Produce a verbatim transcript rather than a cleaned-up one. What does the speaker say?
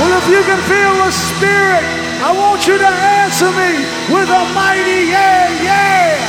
Well, if you can feel the Spirit, I want you to answer me with a mighty yeah, yeah.